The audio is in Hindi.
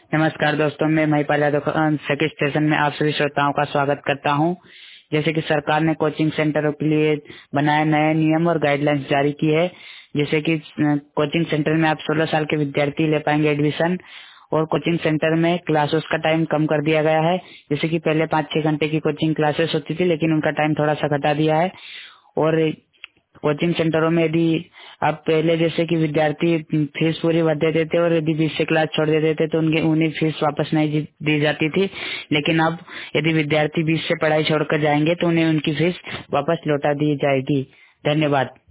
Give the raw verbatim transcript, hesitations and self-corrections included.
नमस्कार दोस्तों, मैं महिपाल यादव सेकंड स्टेशन में आप सभी श्रोताओं का स्वागत करता हूं। जैसे कि सरकार ने कोचिंग सेंटरों के लिए बनाए नए नियम और गाइडलाइंस जारी की है। जैसे कि कोचिंग सेंटर में आप सोलह साल के विद्यार्थी ले पाएंगे एडमिशन, और कोचिंग सेंटर में क्लासेस का टाइम कम कर दिया गया है। जैसे कि पहले पाँच छह घंटे की कोचिंग क्लासेस होती थी, लेकिन उनका टाइम थोड़ा सा घटा दिया है। और कोचिंग सेंटरों में यदि आप पहले जैसे कि विद्यार्थी फीस पूरी भर देते थे और यदि बीच से क्लास छोड़ देते थे तो उनके उन्हें फीस वापस नहीं दी दी जाती थी, लेकिन अब यदि विद्यार्थी बीच से पढ़ाई छोड़कर जाएंगे तो उन्हें उनकी फीस वापस लौटा दी जाएगी। धन्यवाद।